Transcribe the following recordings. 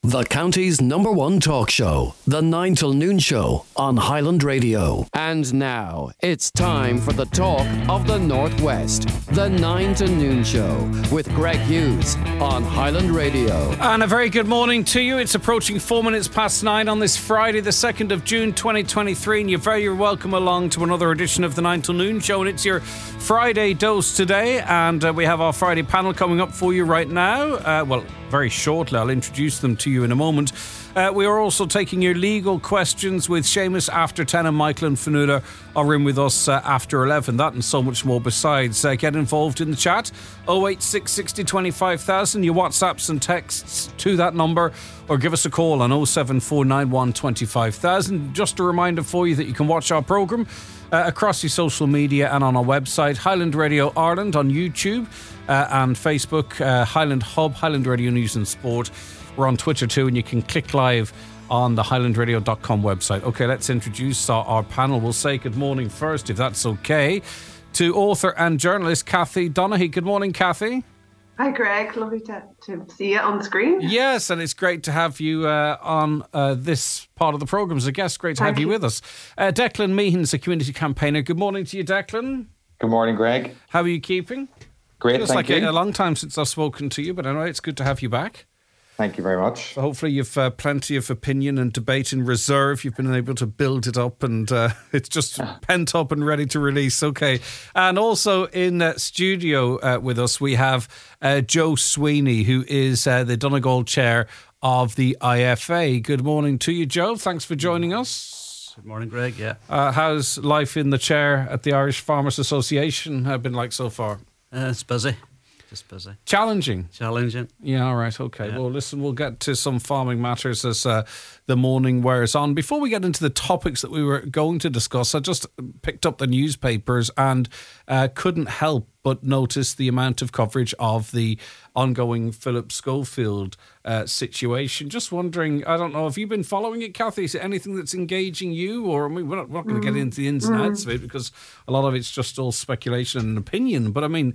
The county's #1 talk show, The 9 till Noon Show on Highland Radio. And now, it's time for the talk of the Northwest, The 9 till Noon Show with Greg Hughes on Highland Radio. And a very good morning to you. It's approaching 4 minutes past 9 on this Friday, the 2nd of June 2023, and you're very welcome along to another edition of The 9 till Noon Show. And it's your Friday dose today, and we have our Friday panel coming up for you right now. Very shortly. I'll introduce them to you in a moment. We are also taking your legal questions with Seamus after 10 and Michael and Fanula are in with us after 11. That and so much more besides. Get involved in the chat. 086 60 25,000. Your WhatsApps and texts to that number, or give us a call on 07491 25,000. Just a reminder for you that you can watch our programme across your social media and on our website, Highland Radio Ireland on YouTube and Facebook, Highland Hub, Highland Radio News and Sport. We're on Twitter too, and you can click live on the highlandradio.com website. Okay, let's introduce our panel. We'll say good morning first, if that's okay, to author and journalist Cathy Donaghy. Good morning, Cathy. Hi, Greg. Lovely to see you on the screen. Yes, and it's great to have you on this part of the programme as a guest. Great to have you with us. Declan Meehan's a community campaigner. Good morning to you, Declan. Good morning, Greg. How are you keeping? Great, Feels thank like you. a long time since I've spoken to you, but anyway, it's good to have you back. Thank you very much. So hopefully you've plenty of opinion and debate in reserve. You've been able to build it up, and it's just pent up and ready to release. Okay. And also in studio with us, we have Joe Sweeney, who is the Donegal chair of the IFA. Good morning to you, Joe. Thanks for joining us. Good morning, Greg. Yeah. How's life in the chair at the Irish Farmers Association been like so far? It's busy. Just busy. Challenging. Yeah, all right, okay. Yeah. Well, listen, we'll get to some farming matters as the morning wears on. Before we get into the topics that we were going to discuss, I just picked up the newspapers and couldn't help but notice the amount of coverage of the ongoing Philip Schofield situation. Just wondering, I don't know, have you been following it, Cathy? Is it anything that's engaging you? Or, I mean, we're not going to get into the ins and outs of it because a lot of it's just all speculation and opinion. But, I mean,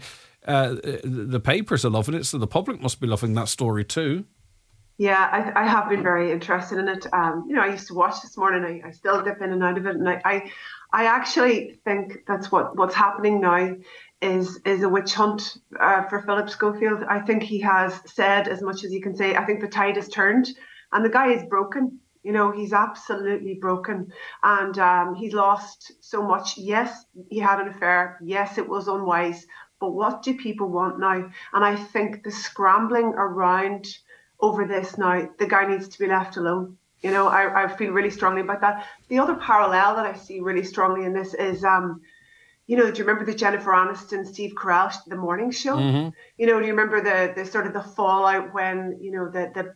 the papers are loving it, so the public must be loving that story too. Yeah, I have been very interested in it. I used to watch This Morning. I still dip in and out of it, and I actually think that's what's happening now is a witch hunt for Philip Schofield. I think he has said as much as he can say. I think the tide has turned, and the guy is broken. You know, he's absolutely broken, and he's lost so much. Yes, he had an affair. Yes, it was unwise. But what do people want now? And I think the scrambling around over this now, the guy needs to be left alone. You know, I feel really strongly about that. The other parallel that I see really strongly in this is, do you remember the Jennifer Aniston, Steve Carell, The Morning Show? Mm-hmm. You know, do you remember the sort of the fallout when, the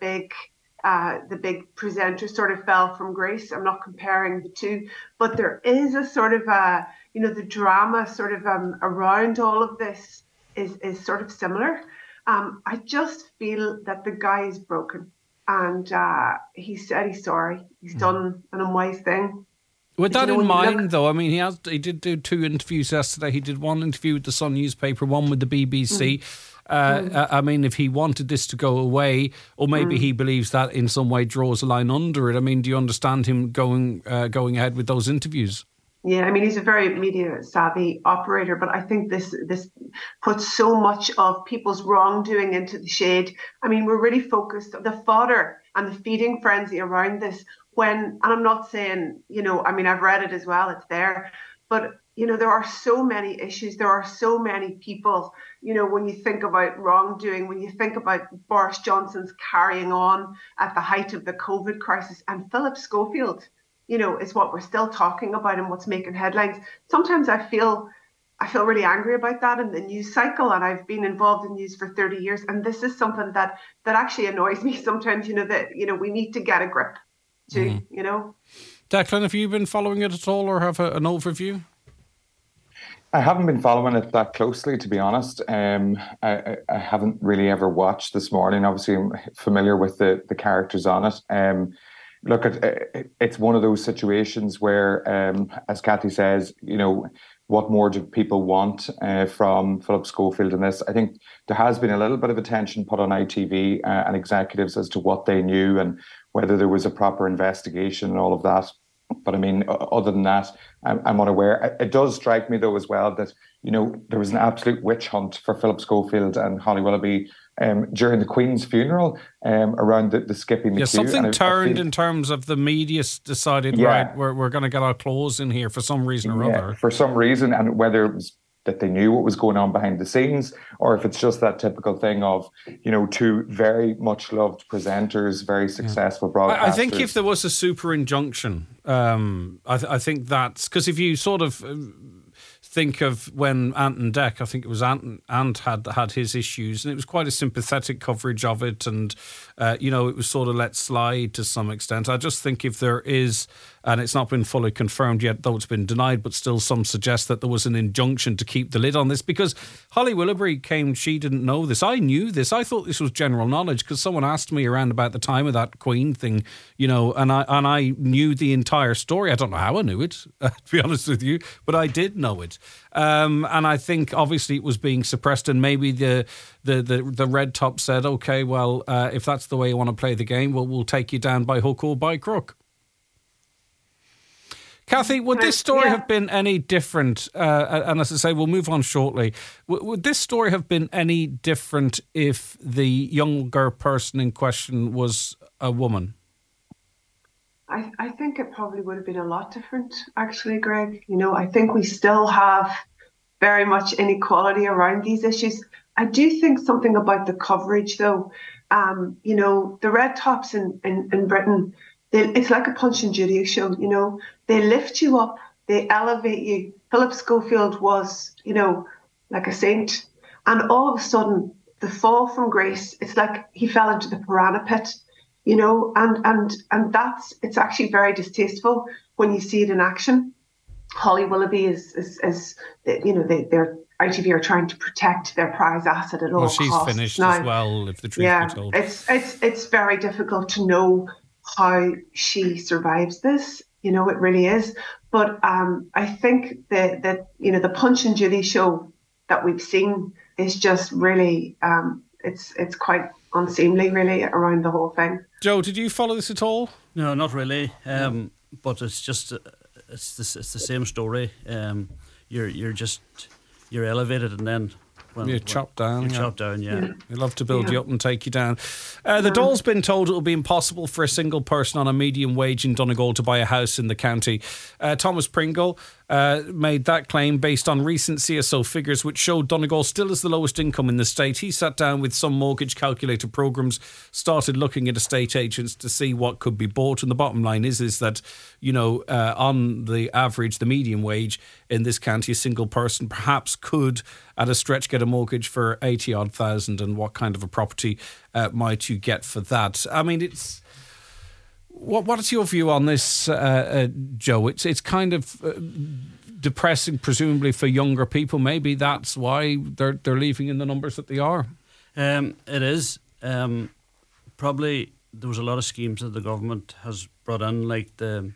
big presenter sort of fell from grace? I'm not comparing the two, but there is a sort of the drama sort of around all of this is sort of similar. I just feel that the guy is broken, and he said he's sorry. He's done an unwise thing. With that in mind, though, I mean, he did do 2 interviews yesterday. He did one interview with the Sun newspaper, one with the BBC. I mean, if he wanted this to go away, or maybe he believes that in some way draws a line under it. I mean, do you understand him going ahead with those interviews? Yeah, I mean, he's a very media savvy operator, but I think this puts so much of people's wrongdoing into the shade. I mean, we're really focused on the fodder and the feeding frenzy around this. And I'm not saying, I've read it as well, it's there, but there are so many issues. There are so many people, when you think about wrongdoing, when you think about Boris Johnson's carrying on at the height of the COVID crisis, and Philip Schofield, is what we're still talking about and what's making headlines. Sometimes I feel really angry about that in the news cycle, and I've been involved in news for 30 years. And this is something that actually annoys me sometimes, that we need to get a grip to, Declan, have you been following it at all, or have an overview? I haven't been following it that closely, to be honest. I haven't really ever watched This Morning. Obviously, I'm familiar with the characters on it. Look, it's one of those situations where, as Cathy says, what more do people want from Philip Schofield in this? I think there has been a little bit of attention put on ITV and executives as to what they knew and whether there was a proper investigation and all of that. But I mean, other than that, I'm unaware. It does strike me, though, as well, that, you know, there was an absolute witch hunt for Philip Schofield and Holly Willoughby during the Queen's funeral around the skipping the queue. Something turned in terms of the media decided, right, we're going to get our claws in here for some reason or other. For some reason, and whether it was that they knew what was going on behind the scenes, or if it's just that typical thing of, you know, two very much loved presenters, very successful broadcasters. I think if there was a super injunction, I think that's because if you sort of think of when Ant and Dec, I think it was Ant had his issues, and it was quite a sympathetic coverage of it, and you know, it was sort of let slide to some extent. I just think if there is, and it's not been fully confirmed yet, though it's been denied, but still some suggest that there was an injunction to keep the lid on this, because Holly Willoughby claimed she didn't know this. I knew this. I thought this was general knowledge because someone asked me around about the time of that Queen thing, you know, and I knew the entire story. I don't know how I knew it, to be honest with you, but I did know it. And I think obviously it was being suppressed, and maybe the Red Top said, okay, well, if that's the way you want to play the game, well, we'll take you down by hook or by crook. Kathy, would this story have been any different? And as I say, we'll move on shortly. Would this story have been any different if the younger person in question was a woman? I think it probably would have been a lot different, actually, Greg. You know, I think we still have very much inequality around these issues. I do think something about the coverage, though. You know, the Red Tops in Britain, it's like a Punch and Judy show, you know. They lift you up, they elevate you. Philip Schofield was, you know, like a saint. And all of a sudden, the fall from grace, it's like he fell into the piranha pit, you know, and it's actually very distasteful when you see it in action. Holly Willoughby is you know, they're ITV are trying to protect their prize asset at all costs. Well, she's finished now, as well, if the truth be told. It's very difficult to know how she survives this. You know, it really is. But I think that you know, the Punch and Judy show that we've seen is just really it's quite unseemly, really, around the whole thing. Joe, did you follow this at all? No, not really. But it's just it's the same story. You're elevated, and then you're chopped down. You're chopped down, yeah. They love to build you up and take you down. The Dáil's been told it will be impossible for a single person on a medium wage in Donegal to buy a house in the county. Thomas Pringle made that claim based on recent CSO figures which showed Donegal still has the lowest income in the state. He sat down with some mortgage calculator programs, started looking at estate agents to see what could be bought, and the bottom line is that, you know, on the average, the median wage in this county, a single person perhaps could at a stretch get a mortgage for 80-odd thousand, and what kind of a property might you get for that? I mean, it's... What is your view on this, Joe? It's kind of depressing, presumably, for younger people. Maybe that's why they're leaving in the numbers that they are. It is. Probably there was a lot of schemes that the government has brought in, like the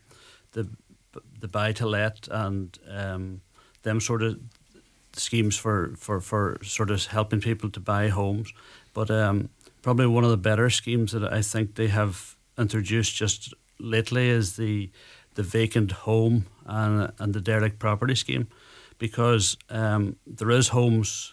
buy to let and them sort of schemes for sort of helping people to buy homes. But probably one of the better schemes that I think they have introduced just lately is the vacant home and the derelict property scheme, because there is homes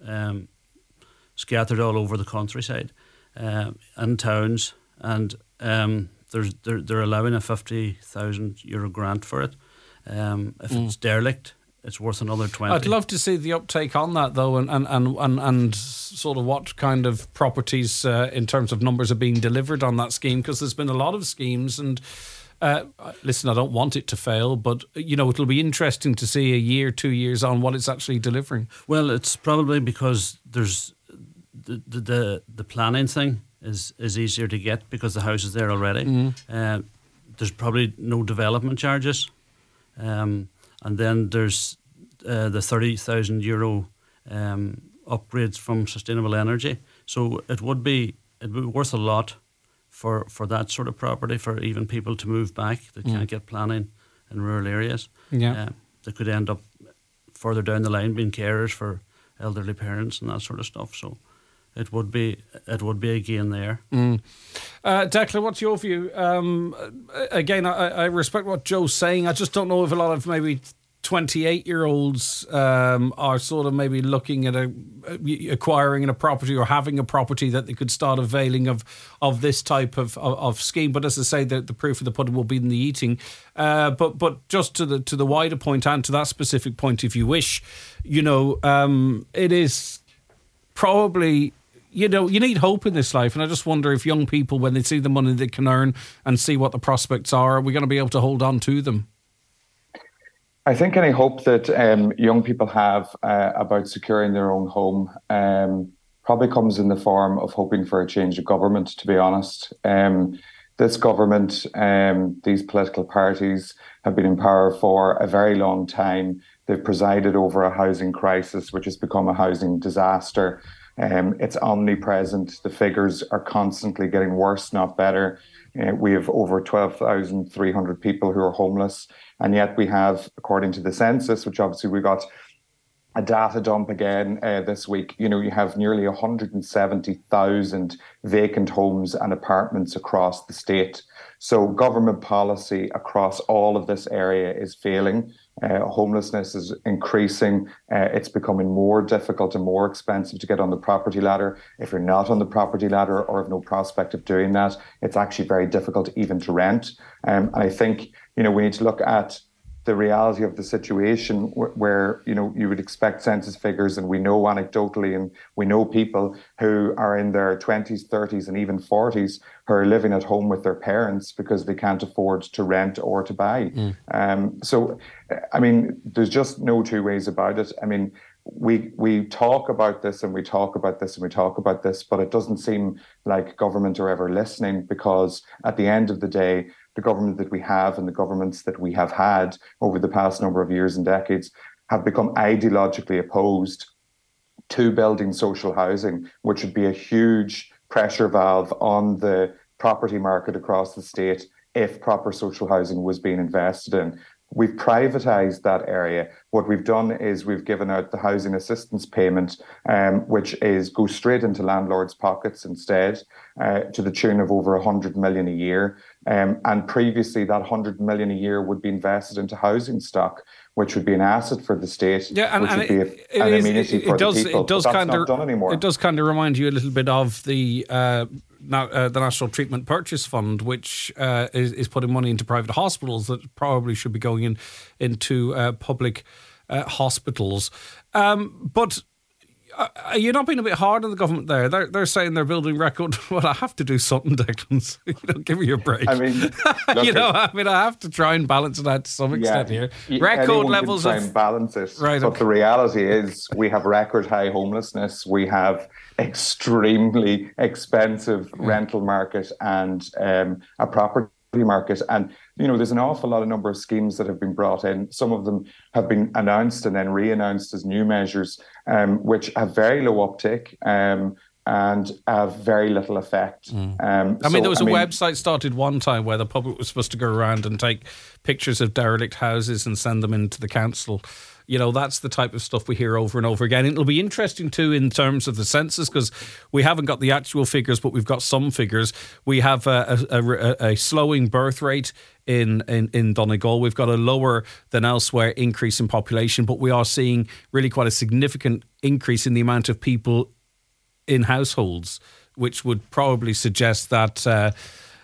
scattered all over the countryside and towns, and they're allowing a €50,000 grant for it. If it's derelict, it's worth another 20. I'd love to see the uptake on that, though, and sort of what kind of properties in terms of numbers are being delivered on that scheme, because there's been a lot of schemes, and listen, I don't want it to fail, but you know, it'll be interesting to see a year, 2 years on what it's actually delivering. Well, it's probably because there's the planning thing is easier to get because the house is there already. There's probably no development charges. And then there's the €30,000 upgrades from sustainable energy. So it would be worth a lot for that sort of property, for even people to move back that can't get planning in rural areas. Yeah, they could end up further down the line being carers for elderly parents and that sort of stuff. So it would be a gain there. Declan, what's your view? Again, I respect what Joe's saying. I just don't know if a lot of maybe 28-year-olds are sort of maybe looking at acquiring a property or having a property that they could start availing of this type of scheme. But as I say, the proof of the pudding will be in the eating. But just to the wider point and to that specific point, if you wish, it is probably, you need hope in this life. And I just wonder if young people, when they see the money they can earn and see what the prospects are we going to be able to hold on to them? I think any hope that young people have about securing their own home probably comes in the form of hoping for a change of government, to be honest. This government, these political parties have been in power for a very long time. They've presided over a housing crisis, which has become a housing disaster. It's omnipresent. The figures are constantly getting worse, not better. We have over 12,300 people who are homeless. And yet we have, according to the census, which obviously we got a data dump again this week, you have nearly 170,000 vacant homes and apartments across the state. So government policy across all of this area is failing. Homelessness is increasing. It's becoming more difficult and more expensive to get on the property ladder. If you're not on the property ladder or have no prospect of doing that, it's actually very difficult even to rent. And I think, we need to look at the reality of the situation where, you would expect census figures, and we know anecdotally, and we know people who are in their 20s, 30s, and even 40s who are living at home with their parents because they can't afford to rent or to buy. So, there's just no two ways about it. We talk about this and we talk about this and we talk about this, but it doesn't seem like government are ever listening, because at the end of the day, the government that we have and the governments that we have had over the past number of years and decades have become ideologically opposed to building social housing, which would be a huge pressure valve on the property market across the state if proper social housing was being invested in. We've privatised that area. What we've done is we've given out the housing assistance payment, which goes straight into landlords' pockets instead, to the tune of over 100 million a year. And previously, that 100 million a year would be invested into housing stock, which would be an asset for the state, which would be an amenity for the people. But that's not done anymore. It does kind of remind you a little bit of the National Treatment Purchase Fund, which is putting money into private hospitals that probably should be going into public hospitals. But are you not being a bit hard on the government there? They're saying they're building record. Well, I have to do something, Declan. Give me a break. I have to try and balance it out to some extent here. Record levels can try and balance it. Right, but the reality is we have record high homelessness. We have extremely expensive rental market and a property market. And, there's an awful lot of number of schemes that have been brought in. Some of them have been announced and then re-announced as new measures, which have very low uptake and have very little effect. There was a website started one time where the public was supposed to go around and take pictures of derelict houses and send them into the council. That's the type of stuff we hear over and over again. It'll be interesting too in terms of the census, because we haven't got the actual figures, but we've got some figures. We have a slowing birth rate in Donegal. We've got a lower than elsewhere increase in population, but we are seeing really quite a significant increase in the amount of people in households, which would probably suggest that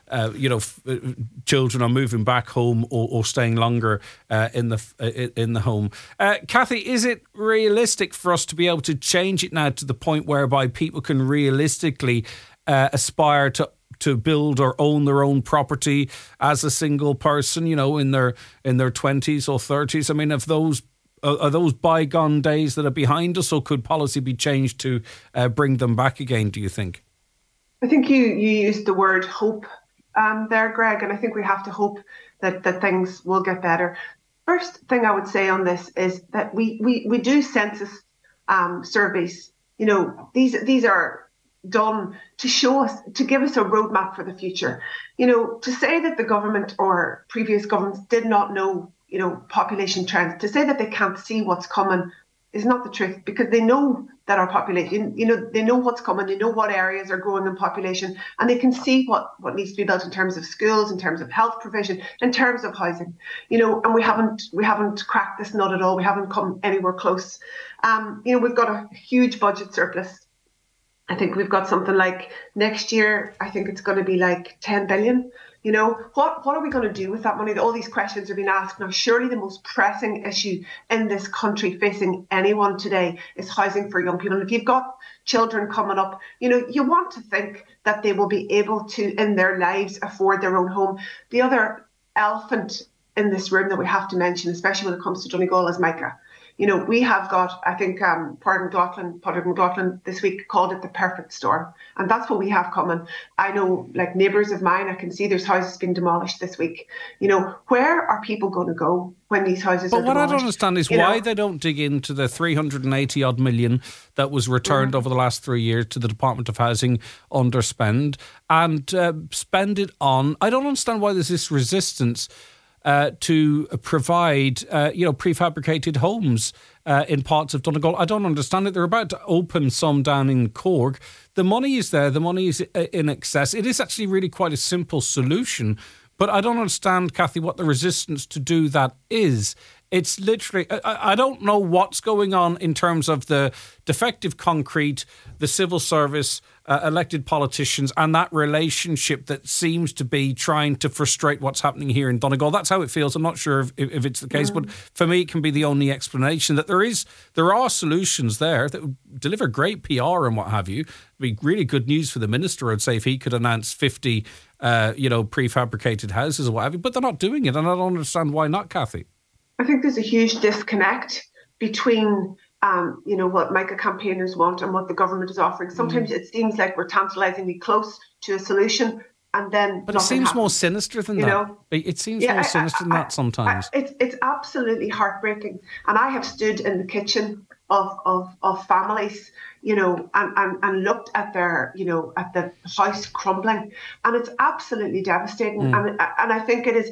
children are moving back home or staying longer in the home. Kathy, is it realistic for us to be able to change it now to the point whereby people can realistically aspire to build or own their own property as a single person, in their 20s or 30s? Are those bygone days that are behind us, or could policy be changed to bring them back again, do you think? I think you used the word hope there, Greg, and I think we have to hope that things will get better. First thing I would say on this is that we do census surveys. These are done to show us, to give us a roadmap for the future. To say that the government or previous governments did not know population trends. To say that they can't see what's coming is not the truth, because they know that our population, they know what's coming, they know what areas are growing in population, and they can see what needs to be built in terms of schools, in terms of health provision, in terms of housing, and we haven't cracked this nut at all. We haven't come anywhere close. We've got a huge budget surplus. I think we've got something like next year, I think it's going to be like 10 billion. What are we going to do with that money? All these questions are being asked. Now, surely the most pressing issue in this country facing anyone today is housing for young people. And if you've got children coming up, you want to think that they will be able to, in their lives, afford their own home. The other elephant in this room that we have to mention, especially when it comes to Donegal, is Micah. We have got, I think, Padraig McLaughlin this week called it the perfect storm. And that's what we have coming. I know, like neighbours of mine, I can see there's houses being demolished this week. Where are people going to go when these houses are demolished? But what I don't understand is why they don't dig into the 380 odd million that was returned over the last 3 years to the Department of Housing underspend and spend it on. I don't understand why there's this resistance to provide, prefabricated homes in parts of Donegal. I don't understand it. They're about to open some down in Cork. The money is there. The money is in excess. It is actually really quite a simple solution. But I don't understand, Cathy, what the resistance to do that is. It's literally, I don't know what's going on in terms of the defective concrete, the civil service, elected politicians, and that relationship that seems to be trying to frustrate what's happening here in Donegal. That's how it feels. I'm not sure if it's the case, but for me, it can be the only explanation that there are solutions there that would deliver great PR and what have you. It'd be really good news for the minister, I'd say, if he could announce 50, prefabricated houses or what have you, but they're not doing it, and I don't understand why not, Cathy. I think there's a huge disconnect between, what Micah campaigners want and what the government is offering. Sometimes it seems like we're tantalisingly close to a solution, and then but it seems more sinister than that. It seems more sinister than that sometimes. It's absolutely heartbreaking, and I have stood in the kitchen of families, and looked at their, at the house crumbling, and it's absolutely devastating. And I think it is,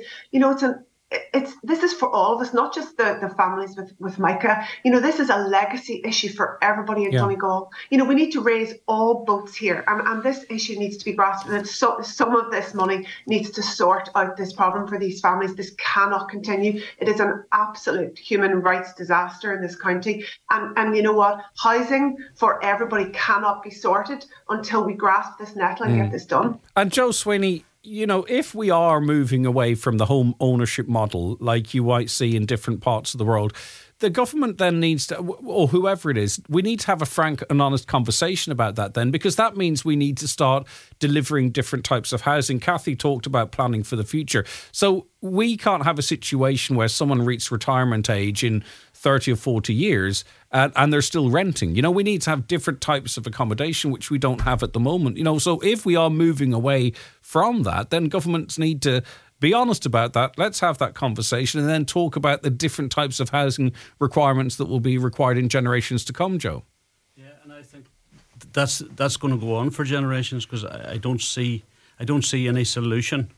this is for all of us, not just the families with Micah. This is a legacy issue for everybody in Donegal. We need to raise all boats here, and this issue needs to be grasped. And some of this money needs to sort out this problem for these families. This cannot continue. It is an absolute human rights disaster in this county. And you know what? Housing for everybody cannot be sorted until we grasp this nettle and get this done. And Jo Sweeney, if we are moving away from the home ownership model, like you might see in different parts of the world, the government then needs to, or whoever it is, we need to have a frank and honest conversation about that then, because that means we need to start delivering different types of housing. Cathy talked about planning for the future. So we can't have a situation where someone reaches retirement age in 30 or 40 years and they're still renting. We need to have different types of accommodation, which we don't have at the moment. So if we are moving away from that, then governments need to be honest about that. Let's have that conversation and then talk about the different types of housing requirements that will be required in generations to come, Jo. Yeah, and I think that's going to go on for generations, because I don't see any solution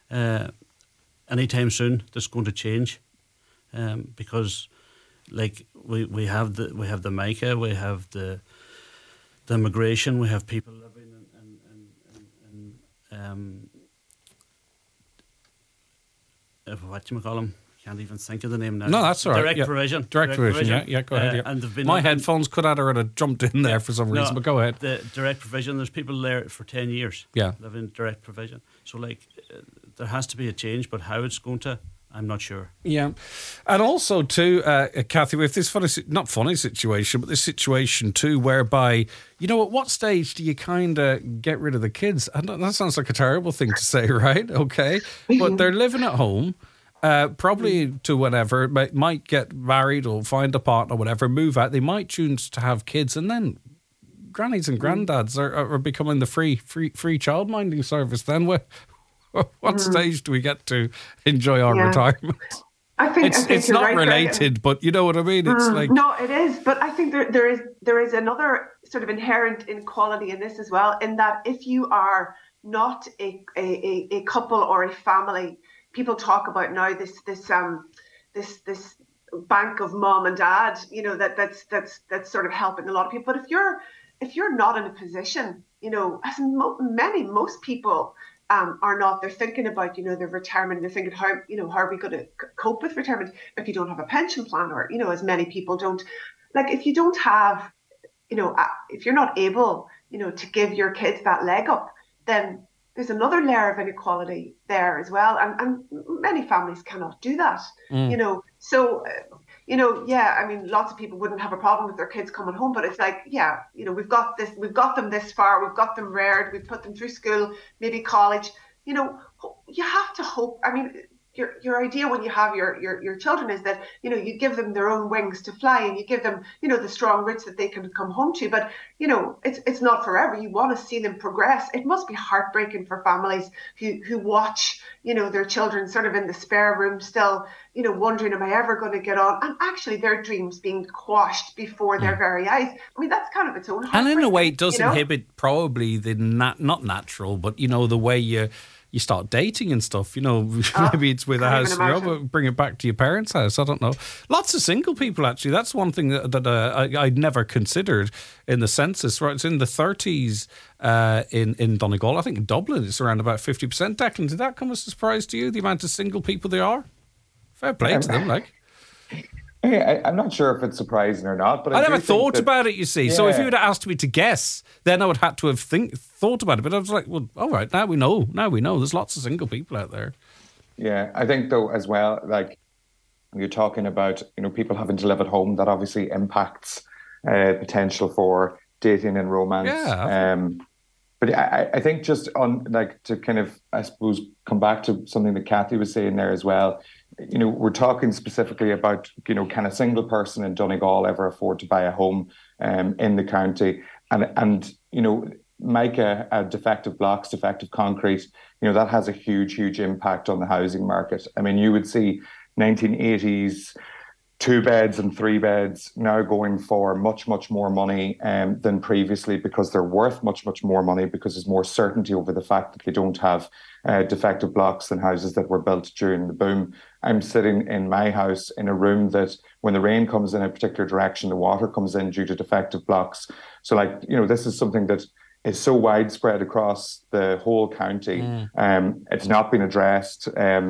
anytime soon that's going to change, because like we have the Micah, we have the immigration, we have people living in whatchamacallit, can't even think of the name now. No, that's all right. Direct provision. Direct provision, yeah, go ahead. And my headphones cut out or had jumped in there for some reason, but go ahead. The direct provision, there's people there for 10 years living in direct provision. So, there has to be a change, but how it's going to, I'm not sure. Yeah. And also, too, Cathy, with this not funny situation, but this situation, too, whereby, at what stage do you kind of get rid of the kids? That sounds like a terrible thing to say, right? Okay. But they're living at home, probably to whatever, might get married or find a partner or whatever, move out. They might choose to have kids, and then grannies and granddads are becoming the free childminding service then. What stage do we get to enjoy our retirement? I think it's not right, related, but you know what I mean. It's like no, it is. But I think there is another sort of inherent inequality in this as well. In that, if you are not a couple or a family, people talk about now this this bank of mom and dad, you know, that's sort of helping a lot of people. But if you're not in a position, you know, as most people are not, they're thinking about, you know, their retirement. They're thinking, how are we going to cope with retirement if you don't have a pension plan, or, you know, as many people don't. Like, if you don't have, you know, if you're not able, you know, to give your kids that leg up, then there's another layer of inequality there as well. And many families cannot do that, you know. So, you know, yeah, I mean, lots of people wouldn't have a problem with their kids coming home, but it's like, yeah, you know, we've got them this far, we've got them reared, we've put them through school, maybe college. You know, you have to hope. I mean, your idea when you have your children is that, you know, you give them their own wings to fly, and you give them, you know, the strong roots that they can come home to. But, you know, it's not forever. You want to see them progress. It must be heartbreaking for families who watch, you know, their children sort of in the spare room still, you know, wondering, am I ever going to get on? And actually their dreams being quashed before their very eyes. I mean, that's kind of its own heartbreak. And in a way, it does, you know, inhibit probably the not natural, but, you know, the way you start dating and stuff, you know, maybe it's with a house, you know, but bring it back to your parents' house. I don't know. Lots of single people, actually. That's one thing that I'd never considered in the census, right? It's in the 30s in Donegal. I think in Dublin it's around about 50%. Declan, did that come as a surprise to you, the amount of single people there are? Fair play to them, like. I'm not sure if it's surprising or not, but I never thought about it, you see. Yeah. So if you would have asked me to guess, then I would have to have thought about it. But I was like, well, all right, now we know. There's lots of single people out there. Yeah, I think, though, as well, like, you're talking about, you know, people having to live at home, that obviously impacts potential for dating and romance. Yeah. But I think just on, like, to kind of, I suppose, come back to something that Kathy was saying there as well, you know, we're talking specifically about, you know, can a single person in Donegal ever afford to buy a home in the county? And you know, mica, defective blocks, defective concrete, you know, that has a huge impact on the housing market. I mean, you would see 1980s 2 beds and 3 beds now going for much more money than previously, because they're worth much more money, because there's more certainty over the fact that they don't have defective blocks than houses that were built during the boom. I'm sitting in my house in a room that when the rain comes in a particular direction, the water comes in due to defective blocks. So, like, you know, this is something that is so widespread across the whole county. It's not been addressed.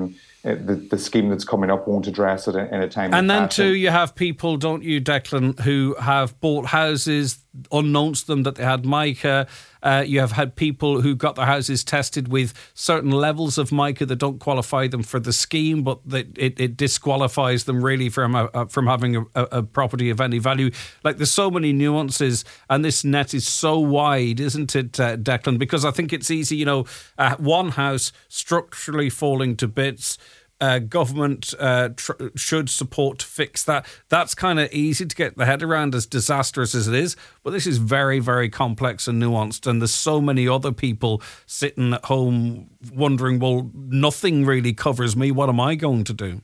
The scheme that's coming up won't address it in a timely And then fashion. too, you have people, don't you, Declan, who have bought houses unknown to them that they had mica. You have had people who got their houses tested with certain levels of mica that don't qualify them for the scheme, but that it disqualifies them really from having a property of any value. Like, there's so many nuances, and this net is so wide, isn't it, Declan? Because I think it's easy, you know, one house structurally falling to bits. Government should support to fix that. That's kind of easy to get the head around, as disastrous as it is. But this is very, very complex and nuanced. And there's so many other people sitting at home wondering, well, nothing really covers me. What am I going to do?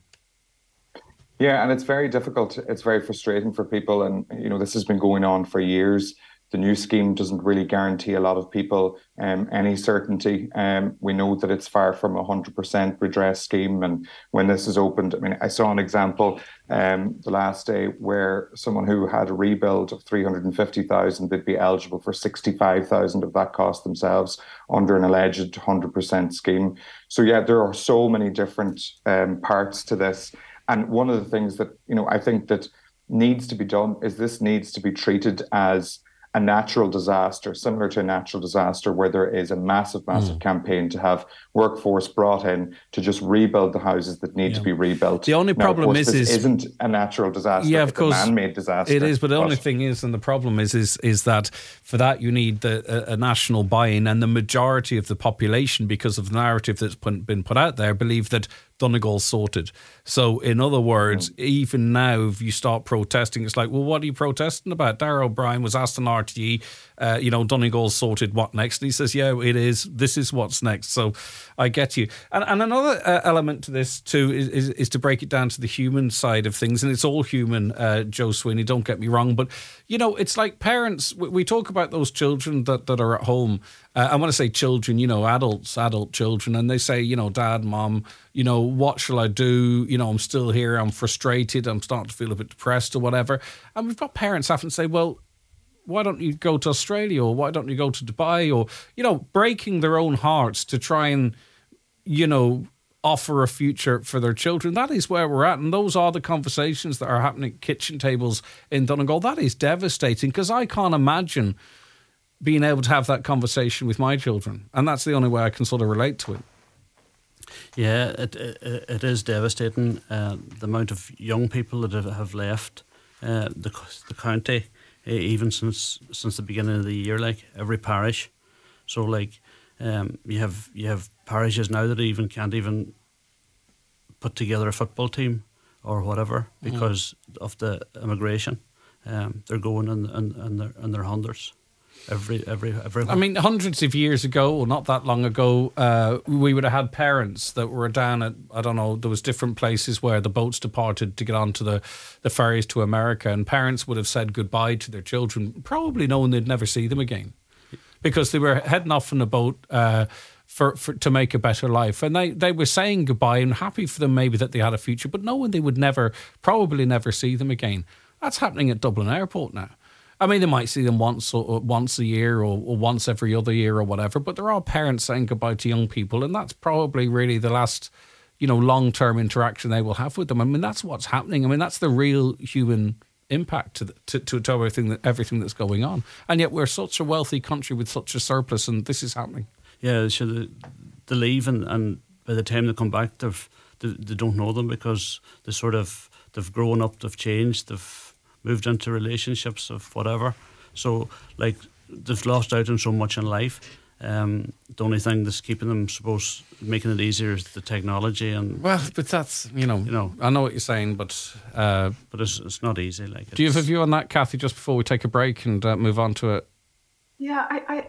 Yeah, and it's very difficult. It's very frustrating for people. And, you know, this has been going on for years. The new scheme doesn't really guarantee a lot of people any certainty. We know that it's far from 100% redress scheme. And when this is opened, I mean, I saw an example the last day where someone who had a rebuild of 350,000, they'd be eligible for 65,000 of that cost themselves under an alleged 100% scheme. So yeah, there are so many different parts to this. And one of the things that, you know, I think that needs to be done is this needs to be treated as a natural disaster, similar to a natural disaster, where there is a massive campaign to have workforce brought in to just rebuild the houses that need to be rebuilt. The only problem this isn't a natural disaster. Yeah, of it's course, a man-made disaster. It is, but the only thing is, and the problem is that for that you need a national buy-in, and the majority of the population, because of the narrative that's been put out there, believe that Donegal's sorted. So, in other words, even now, if you start protesting, it's like, well, what are you protesting about? Darragh O'Brien was asked on RTE, Donegal sorted what next? And he says, yeah, it is. This is what's next. So I get you. And another element to this too is to break it down to the human side of things. And it's all human, Joe Sweeney, don't get me wrong. But, it's like parents, we talk about those children that are at home. I want to say children, adult children. And they say, Dad, Mom, what shall I do? I'm still here. I'm frustrated. I'm starting to feel a bit depressed or whatever. And we've got parents having to say, well, why don't you go to Australia, or why don't you go to Dubai, or, breaking their own hearts to try and, offer a future for their children. That is where we're at. And those are the conversations that are happening at kitchen tables in Donegal. That is devastating, because I can't imagine being able to have that conversation with my children. And that's the only way I can sort of relate to it. Yeah, it is devastating. The amount of young people that have left the county, even since the beginning of the year, like every parish. So you have parishes now that can't even put together a football team or whatever because of the immigration. They're going in their hundreds. Every. I mean, hundreds of years ago, or not that long ago, we would have had parents that were down at, I don't know, there was different places where the boats departed to get onto the ferries to America, and parents would have said goodbye to their children, probably knowing they'd never see them again, because they were heading off on a boat for to make a better life, and they were saying goodbye and happy for them maybe that they had a future, but knowing they would probably never see them again. That's happening at Dublin Airport now. I mean, they might see them once a year or once every other year or whatever, but there are parents saying goodbye to young people, and that's probably really the last, long-term interaction they will have with them. I mean, that's what's happening. I mean, that's the real human impact to everything that's going on. And yet we're such a wealthy country with such a surplus, and this is happening. Yeah, so they leave, and by the time they come back, they don't know them, because they've grown up, they've changed, they've moved into relationships of whatever. So, they've lost out on so much in life. The only thing that's keeping them, making it easier is the technology. And well, but that's, I know what you're saying, but it's not easy. Do you have a view on that, Kathy, just before we take a break and move on to it? Yeah,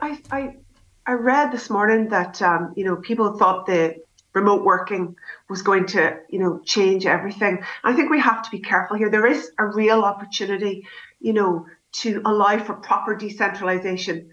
I read this morning that, people thought the remote working was going to, change everything. I think we have to be careful here. There is a real opportunity, to allow for proper decentralization.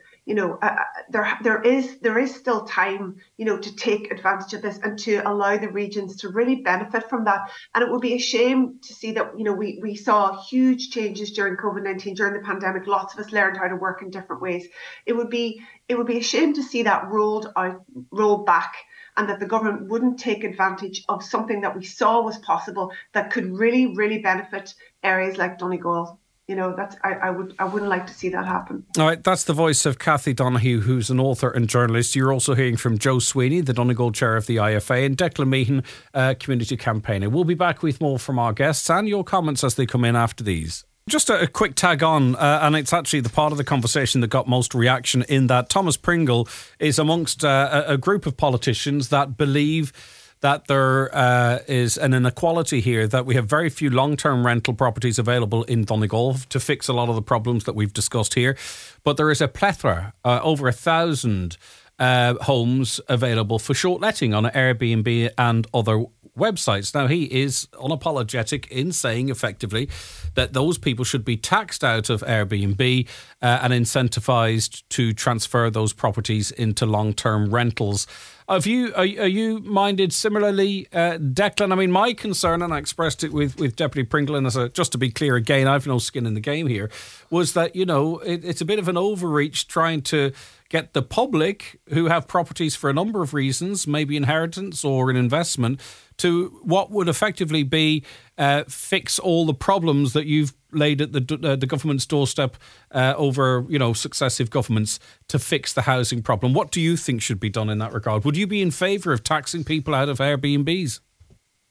There is still time, to take advantage of this and to allow the regions to really benefit from that. And it would be a shame to see that, we saw huge changes during COVID-19, during the pandemic. Lots of us learned how to work in different ways. It would be a shame to see that rolled back, and that the government wouldn't take advantage of something that we saw was possible that could really, really benefit areas like Donegal. I wouldn't like to see that happen. All right, that's the voice of Kathy Donoghue, who's an author and journalist. You're also hearing from Joe Sweeney, the Donegal chair of the IFA, and Declan Meehan, community campaigner. We'll be back with more from our guests and your comments as they come in after these. Just a quick tag on, and it's actually the part of the conversation that got most reaction, in that Thomas Pringle is amongst a group of politicians that believe that there is an inequality here, that we have very few long-term rental properties available in Donegal to fix a lot of the problems that we've discussed here. But there is a plethora, over 1,000 homes available for short letting on Airbnb and other websites. Now, he is unapologetic in saying effectively that those people should be taxed out of Airbnb and incentivised to transfer those properties into long-term rentals. Are you minded similarly, Declan? I mean, my concern, and I expressed it with Deputy Pringle, and just to be clear again, I've no skin in the game here, was that, it's a bit of an overreach trying to get the public, who have properties for a number of reasons, maybe inheritance or an investment, to what would effectively be fix all the problems that you've laid at the government's doorstep over successive governments to fix the housing problem. What do you think should be done in that regard? Would you be in favour of taxing people out of Airbnbs?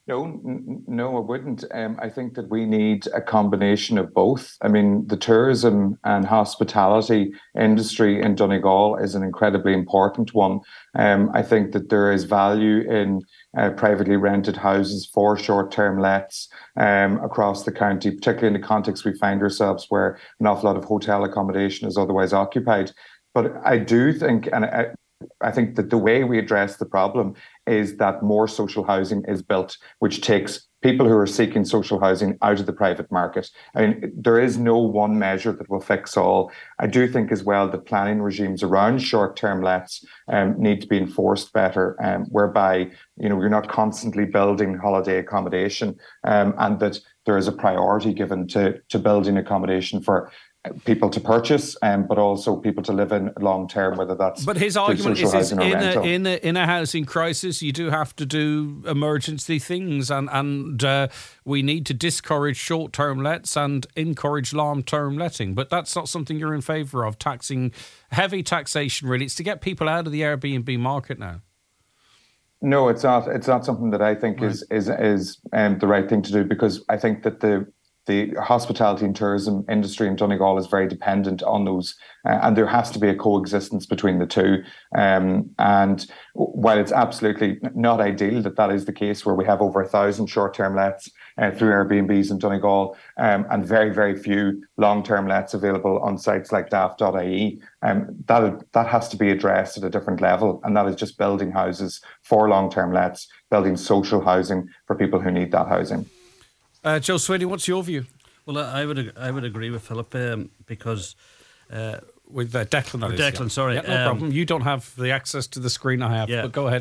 No, I wouldn't. I think that we need a combination of both. I mean, the tourism and hospitality industry in Donegal is an incredibly important one. I think that there is value in privately rented houses for short-term lets across the county, particularly in the context we find ourselves where an awful lot of hotel accommodation is otherwise occupied. But I do think, and I think that the way we address the problem is that more social housing is built, which takes people who are seeking social housing out of the private market. I mean, there is no one measure that will fix all. I do think as well that planning regimes around short-term lets need to be enforced better, whereby you're not constantly building holiday accommodation, and that there is a priority given to building accommodation for people to purchase, but also people to live in long term, whether that's. But his argument is in a housing crisis, you do have to do emergency things, and we need to discourage short term lets and encourage long term letting. But that's not something you're in favour of. Heavy taxation, really. It's to get people out of the Airbnb market now. No, it's not. It's not something that I think is the right thing to do, because I think that the hospitality and tourism industry in Donegal is very dependent on those, and there has to be a coexistence between the two. And while it's absolutely not ideal that is the case, where we have over 1,000 short-term lets through Airbnbs in Donegal, and very, very few long-term lets available on sites like daft.ie, that has to be addressed at a different level, and that is just building houses for long-term lets, building social housing for people who need that housing. Joe Sweeney, what's your view? Well, I would agree with Philip, because with Declan. Declan, sorry, no problem. You don't have the access to the screen I have, but go ahead.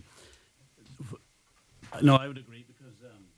No, I would agree, because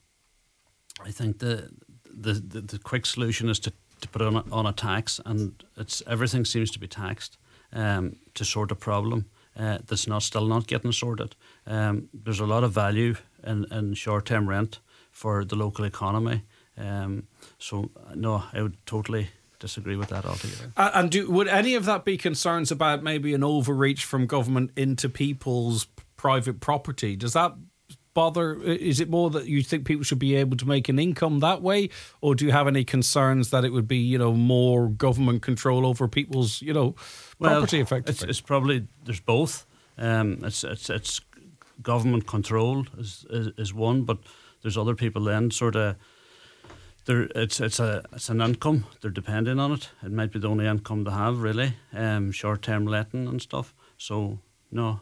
I think the quick solution is to put on a tax, and everything seems to be taxed to sort a problem that's still not getting sorted. There's a lot of value in short-term rent for the local economy. So, no, I would totally disagree with that altogether. And would any of that be concerns about maybe an overreach from government into people's private property? Does that bother? Is it more that you think people should be able to make an income that way? Or do you have any concerns that it would be, more government control over people's, property effectively? It's probably, there's both. It's government control is one, but there's other people then sort of, it's an income, they're depending on it. It might be the only income they have, really, short-term letting and stuff. So, no,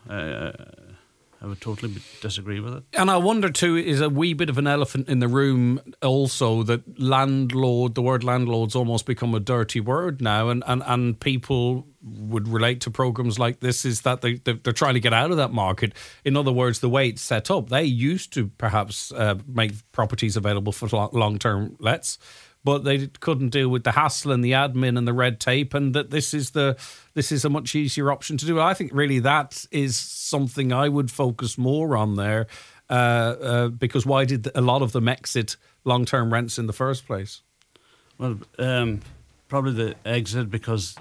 I would totally disagree with it. And I wonder too, is a wee bit of an elephant in the room also that the word landlord's almost become a dirty word now, and people would relate to programs like this is that they're trying to get out of that market. In other words, the way it's set up, they used to perhaps make properties available for long-term lets, but they couldn't deal with the hassle and the admin and the red tape, and that this is a much easier option to do. I think really that is something I would focus more on there, because why did a lot of them exit long-term rents in the first place? Well, probably the exit because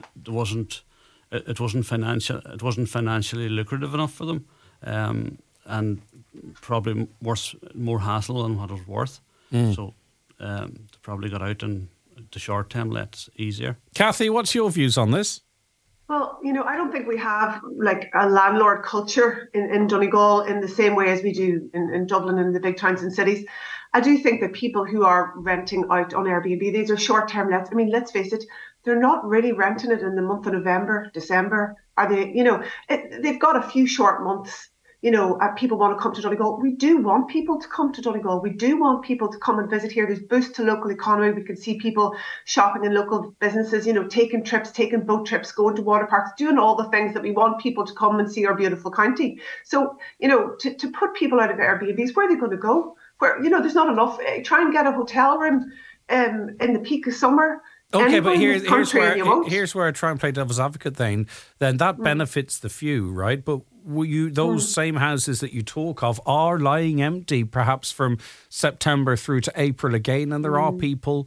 it wasn't financially lucrative enough for them, and probably more hassle than what it was worth. So. They probably got out and the short-term lets easier. Kathy, what's your views on this? Well, I don't think we have like a landlord culture in Donegal in the same way as we do in Dublin and the big towns and cities. I do think that people who are renting out on Airbnb, these are short-term lets. I mean, let's face it, they're not really renting it in the month of November, December. Are they? They've got a few short months. People want to come to Donegal. We do want people to come to Donegal. We do want people to come and visit here. There's boost to local economy. We can see people shopping in local businesses, taking trips, taking boat trips, going to water parks, doing all the things that we want people to come and see our beautiful county. So, to put people out of Airbnbs, where are they going to go? Where, there's not enough. Try and get a hotel room in the peak of summer. Okay, but here's where I try and play devil's advocate then that benefits the few, right? But those same houses that you talk of are lying empty perhaps from September through to April again, and there are people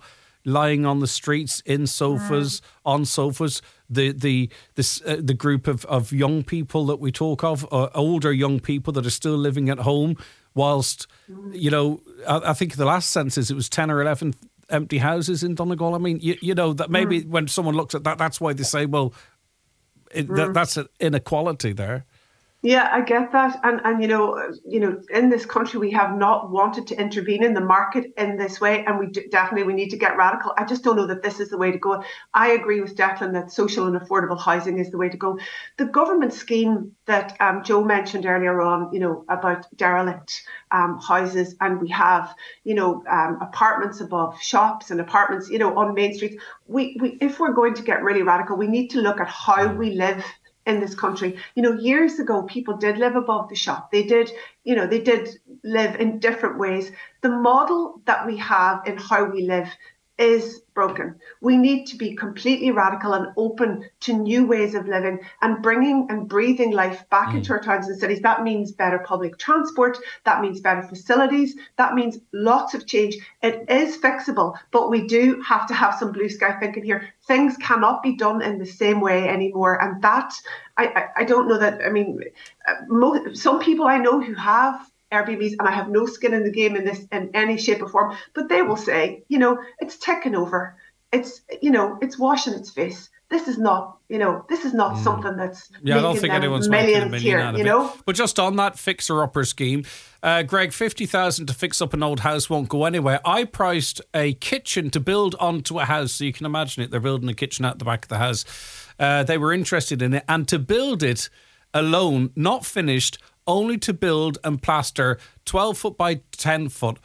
lying on the streets, in sofas, on sofas. The group of young people that we talk of, older young people that are still living at home, whilst, I think the last census, it was 10 or 11 empty houses in Donegal. I mean, that maybe when someone looks at that, that's why they say, well, that's an inequality there. Yeah, I get that, and in this country we have not wanted to intervene in the market in this way, and we definitely need to get radical. I just don't know that this is the way to go. I agree with Declan that social and affordable housing is the way to go. The government scheme that Joe mentioned earlier on, about derelict houses, and we have apartments above shops and apartments on main streets. We if we're going to get really radical, we need to look at how we live in this country. Years ago, people did live above the shop. They did live in different ways. The model that we have in how we live is broken. We need to be completely radical and open to new ways of living and bringing and breathing life back into our towns and cities. That means better public transport. That means better facilities. That means lots of change. It is fixable, but we do have to have some blue sky thinking here. Things cannot be done in the same way anymore. And that, I don't know that, some people I know who have Airbnbs, and I have no skin in the game in any shape or form, but they will say, it's taken over. It's washing its face. This is not something that's I don't think anyone's making a million out of it. But just on that fixer-upper scheme, Greg, 50,000 to fix up an old house won't go anywhere. I priced a kitchen to build onto a house, so you can imagine it. They're building a kitchen out the back of the house. They were interested in it, and to build it alone, not finished, only to build and plaster 12 foot by 10 foot,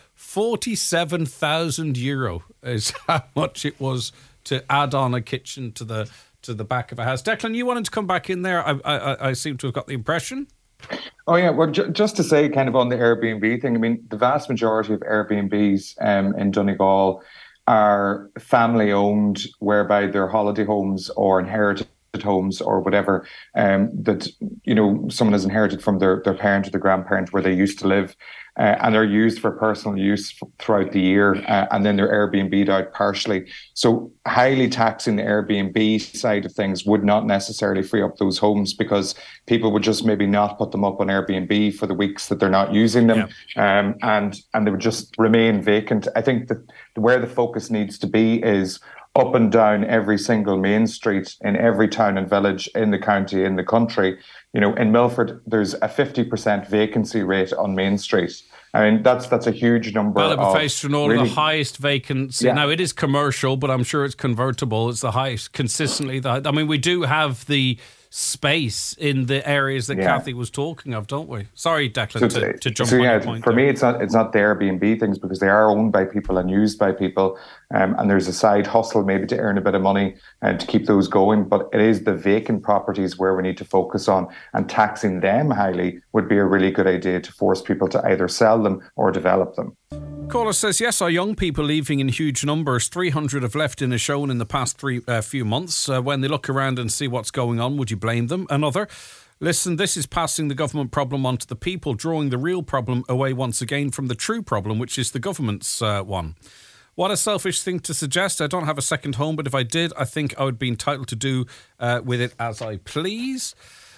€47,000 is how much it was to add on a kitchen to the back of a house. Declan, you wanted to come back in there. I seem to have got the impression. Oh, yeah. Well, just to say kind of on the Airbnb thing, the vast majority of Airbnbs in Donegal are family owned, whereby they're holiday homes or inherited homes or whatever that someone has inherited from their parent or their grandparent where they used to live, and they're used for personal use throughout the year, and then they're Airbnb'd out partially. So highly taxing the Airbnb side of things would not necessarily free up those homes, because people would just maybe not put them up on Airbnb for the weeks that they're not using them, and they would just remain vacant. I think that where the focus needs to be is up and down every single main street in every town and village in the county, in the country. In Milford, there's a 50% vacancy rate on Main Street. I mean, that's a huge number. Ballybofey and all really, the highest vacancy. Yeah. Now, it is commercial, but I'm sure it's convertible. It's the highest, consistently. We do have the space in the areas that Kathy was talking of, don't we? Sorry, Declan, to jump on your point. For me, it's not the Airbnb things, because they are owned by people and used by people, and there's a side hustle maybe to earn a bit of money and to keep those going. But it is the vacant properties where we need to focus on, and taxing them highly would be a really good idea to force people to either sell them or develop them. Caller says, yes, our young people leaving in huge numbers. 300 have left in Ashone in the past few months. When they look around and see what's going on, would you blame them? Another, listen, this is passing the government problem onto the people, drawing the real problem away once again from the true problem, which is the government's one. What a selfish thing to suggest. I don't have a second home, but if I did, I think I would be entitled to do with it as I please.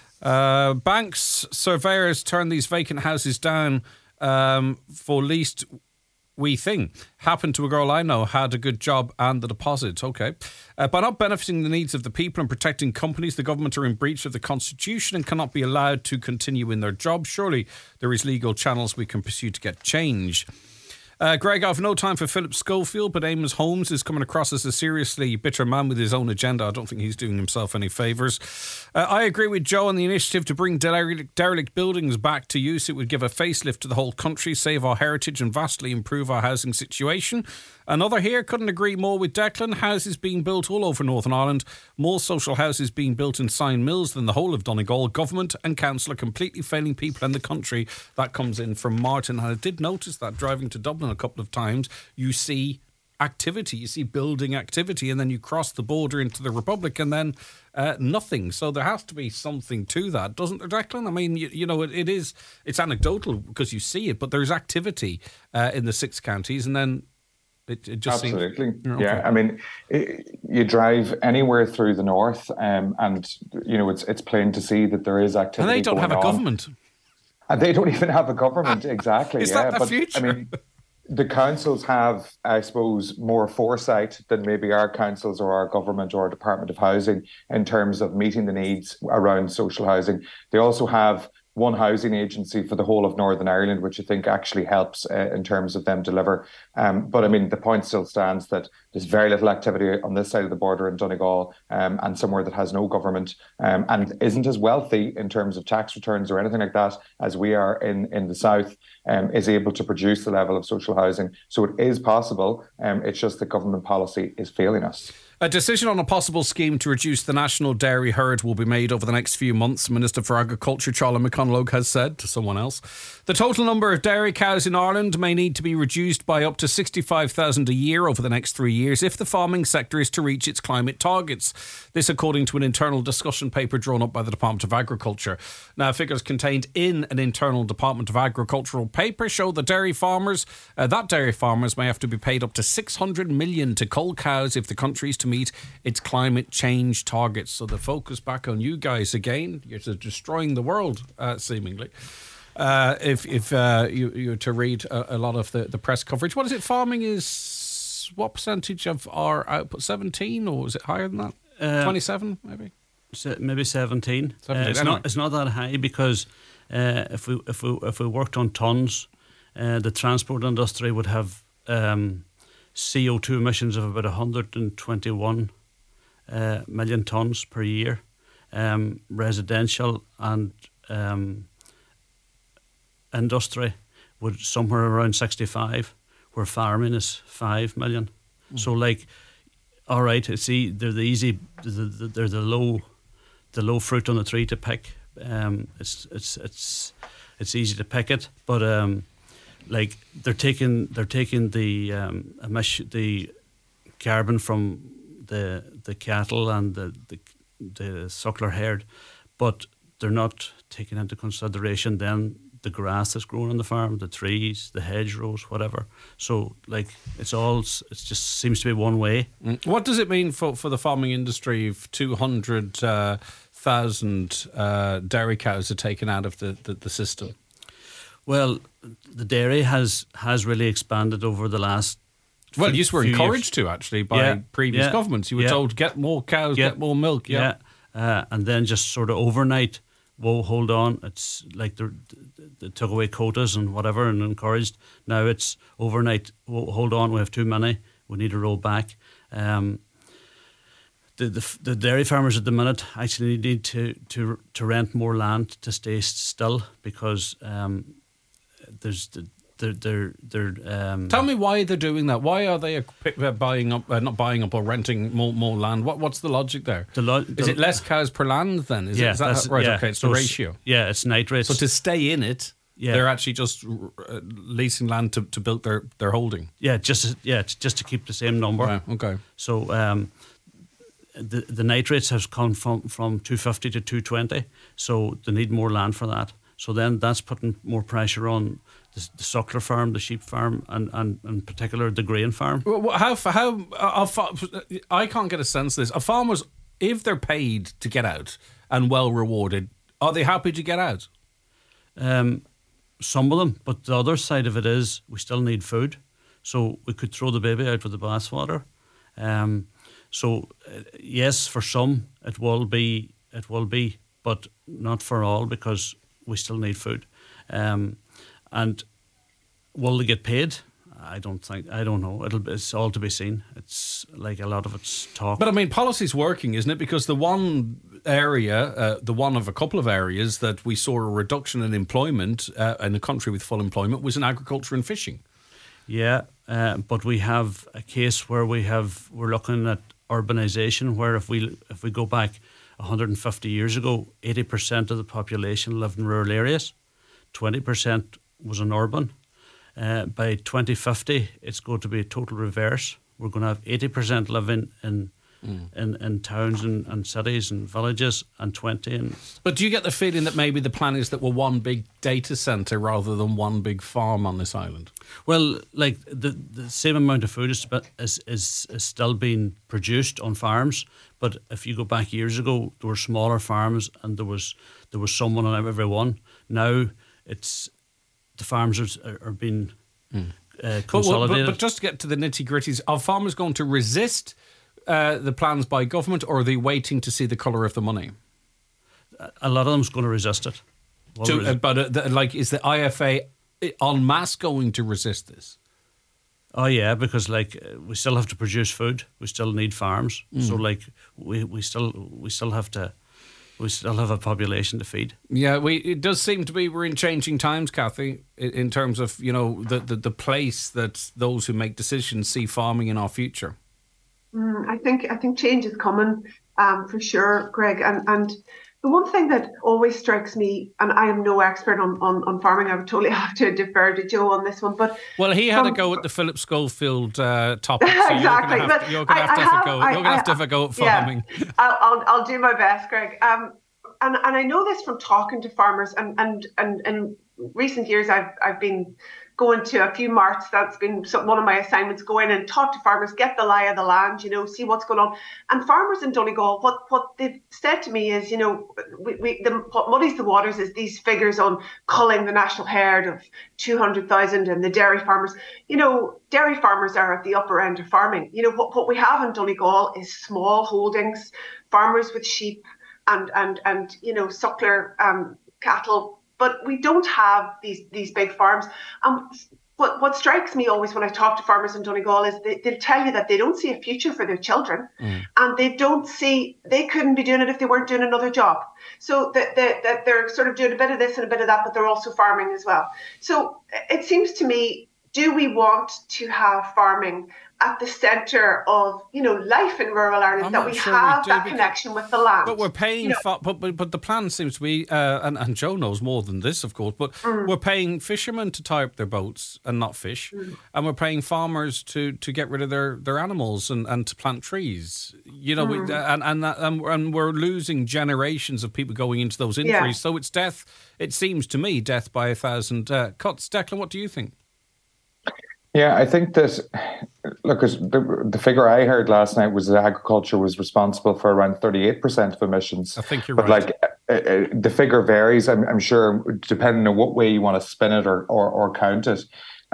Banks, surveyors turn these vacant houses down for least wee thing. Happened to a girl I know, had a good job and the deposit. Okay. By not benefiting the needs of the people and protecting companies, the government are in breach of the Constitution and cannot be allowed to continue in their job. Surely there is legal channels we can pursue to get change. Greg, I've no time for Philip Schofield, but Amos Holmes is coming across as a seriously bitter man with his own agenda. I don't think he's doing himself any favours. I agree with Joe on the initiative to bring derelict buildings back to use. It would give a facelift to the whole country, save our heritage and vastly improve our housing situation. Another here, couldn't agree more with Declan. Houses being built all over Northern Ireland. More social houses being built in Sign Mills than the whole of Donegal. Government and council are completely failing people in the country. That comes in from Martin. And I did notice that driving to Dublin a couple of times, you see activity, you see building activity, and then you cross the border into the Republic and then nothing. So there has to be something to that, doesn't there, Declan? I mean, it's anecdotal because you see it, but there's activity in the 6 counties, and then It just Absolutely. seems... Okay. Yeah, I mean, you drive anywhere through the north, and it's plain to see that there is activity. And they don't have a government. And they don't even have a government, exactly. Is that the future? I mean, the councils have, I suppose, more foresight than maybe our councils or our government or our Department of Housing in terms of meeting the needs around social housing. They also have one housing agency for the whole of Northern Ireland, which I think actually helps in terms of them deliver. But I mean, the point still stands that there's very little activity on this side of the border in Donegal, and somewhere that has no government and isn't as wealthy in terms of tax returns or anything like that as we are in the south, is able to produce the level of social housing. So it is possible. It's just that government policy is failing us. A decision on a possible scheme to reduce the national dairy herd will be made over the next few months, Minister for Agriculture Charlie McConalogue has said to someone else. The total number of dairy cows in Ireland may need to be reduced by up to 65,000 a year over the next 3 years if the farming sector is to reach its climate targets. This according to an internal discussion paper drawn up by the Department of Agriculture. Now, figures contained in an internal Department of Agricultural paper show that dairy farmers may have to be paid up to 600 million to cull cows if the country is to meet its climate change targets. So the focus back on you guys again. You're destroying the world, seemingly. If you were to read a lot of the press coverage, what is it? Farming is what percentage of our output? 17, or is it higher than that? 27, maybe. Maybe 17. It's not that high because if we worked on tons, the transport industry would have CO2 emissions of about 121 million tonnes per year. Residential and industry would somewhere around 65, where farming is 5 million. So, like, all right, they're the low fruit on the tree to pick. It's easy to pick it, but like they're taking the the carbon from the cattle and the suckler herd, but they're not taking into consideration then the grass that's growing on the farm, the trees, the hedgerows, whatever. So, like, it just seems to be one way. What does it mean for the farming industry if 200,000 dairy cows are taken out of the system? Well, the dairy has really expanded over the last. Well, you were encouraged to actually by previous governments. You were told get more cows, get more milk. Yeah, and then just sort of overnight. Whoa, hold on! It's like they took away quotas and whatever and encouraged. Now it's overnight. Whoa, hold on, we have too many. We need to roll back. The dairy farmers at the minute actually need to rent more land to stay still because Tell me why they're doing that. Why are they buying up, not buying up or renting more land? What's the logic there? Is it less cows per land then? Is that right? Yeah. Okay, it's the ratio. It's nitrates. So to stay in it, they're actually just leasing land to build their holding. Just to keep the same number. Right, okay. So the nitrates has come from 250 to 220. So they need more land for that. So then that's putting more pressure on the suckler farm, the sheep farm, and in particular the grain farm. How I can't get a sense of this. Are farmers, if they're paid to get out and well rewarded, are they happy to get out? Some of them, but the other side of it is we still need food, so we could throw the baby out with the bathwater. So yes, for some it will be, but not for all because we still need food. And will they get paid? I don't know. It's all to be seen. It's like a lot of it's talk. But I mean, policy's working, isn't it? Because the one area, the one of a couple of areas that we saw a reduction in employment in a country with full employment was in agriculture and fishing. Yeah, but we have a case where we're looking at urbanisation, where if we go back 150 years ago, 80% of the population lived in rural areas, 20% was in urban. By 2050, it's going to be a total reverse. We're going to have 80% living in in towns and cities and villages, and 20. And But do you get the feeling that maybe the plan is that we're one big data centre rather than one big farm on this island? well, like the same amount of food is still being produced on farms. But if you go back years ago, there were smaller farms and there was someone on every one. Now it's the farms are being consolidated. But just to get to the nitty gritties, are farmers going to resist the plans by government, or are they waiting to see the colour of the money? A lot of them's going to resist it. Is the IFA en masse going to resist this? Oh yeah, because we still have to produce food. We still need farms. So we still have a population to feed. Yeah, it does seem to be we're in changing times, Kathy, in terms of the place that those who make decisions see farming in our future. I think change is coming for sure, Greg. And the one thing that always strikes me, and I am no expert on farming, I would totally have to defer to Joe on this one. But he had a go at the Philip Schofield topic. So exactly. You're going to have to have a go at farming. Yeah, I'll do my best, Greg. And I know this from talking to farmers, and in recent years I've been going to a few marts. That's been one of my assignments. Go in and talk to farmers, get the lie of the land, see what's going on. And farmers in Donegal, what they've said to me is, what muddies the waters is these figures on culling the national herd of 200,000 and the dairy farmers. Dairy farmers are at the upper end of farming. What we have in Donegal is small holdings, farmers with sheep and suckler cattle. But we don't have these big farms. What strikes me always when I talk to farmers in Donegal is they'll tell you that they don't see a future for their children, and they couldn't be doing it if they weren't doing another job. So that they're sort of doing a bit of this and a bit of that, but they're also farming as well. So it seems to me, do we want to have farming at the centre of life in rural Ireland, that we have that connection with the land? But we're paying, but the plan seems to be, and Joe knows more than this, of course. But we're paying fishermen to tie up their boats and not fish, and we're paying farmers to get rid of their animals and to plant trees. And we're losing generations of people going into those industries. So it's death. It seems to me death by 1,000 cuts. Declan, what do you think? Yeah, I think that, look, the figure I heard last night was that agriculture was responsible for around 38% of emissions. I think you're right. But the figure varies, I'm sure, depending on what way you want to spin it or count it.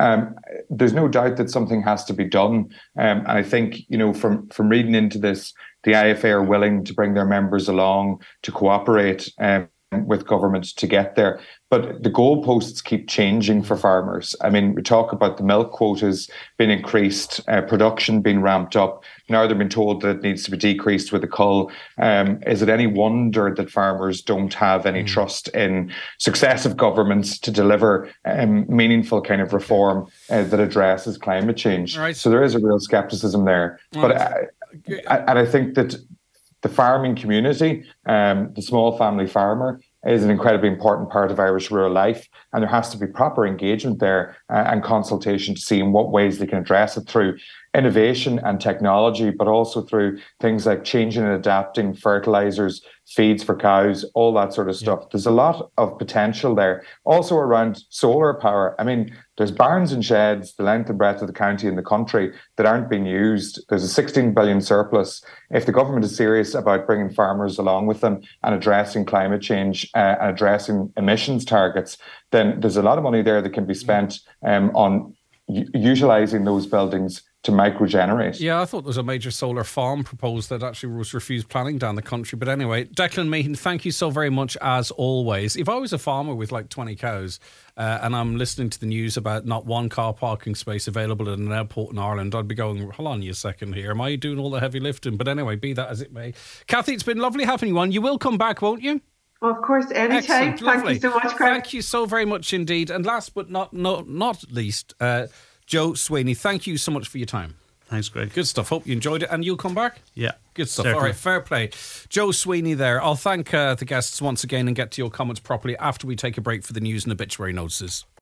There's no doubt that something has to be done. And I think, from reading into this, the IFA are willing to bring their members along to cooperate with government to get there. But the goalposts keep changing for farmers. I mean, we talk about the milk quotas being increased, production being ramped up. Now they've been told that it needs to be decreased with the cull. Is it any wonder that farmers don't have any trust in successive governments to deliver meaningful kind of reform that addresses climate change? Right. So there is a real skepticism there. Right. But I think that the farming community, the small family farmer, is an incredibly important part of Irish rural life, and there has to be proper engagement there and consultation to see in what ways they can address it through innovation and technology, but also through things like changing and adapting fertilizers, feeds for cows, all that sort of stuff. There's a lot of potential there. Also around solar power. I mean, there's barns and sheds the length and breadth of the county and the country that aren't being used. There's a 16 billion surplus. If the government is serious about bringing farmers along with them and addressing climate change and addressing emissions targets, then there's a lot of money there that can be spent on utilising those buildings to microgenerate. Yeah, I thought there was a major solar farm proposed that actually was refused planning down the country. But anyway, Declan Meehan, thank you so very much as always. If I was a farmer with 20 cows and I'm listening to the news about not one car parking space available at an airport in Ireland, I'd be going, hold on a second here. Am I doing all the heavy lifting? But anyway, be that as it may. Kathy, it's been lovely having you on. You will come back, won't you? Well, of course, anytime. Thank you so much, Craig. Thank you so very much indeed. And last but not least, Joe Sweeney, thank you so much for your time. Thanks, Greg. Good stuff. Hope you enjoyed it. And you'll come back? Yeah. Good stuff. Certainly. All right, fair play. Joe Sweeney there. I'll thank the guests once again and get to your comments properly after we take a break for the news and obituary notices.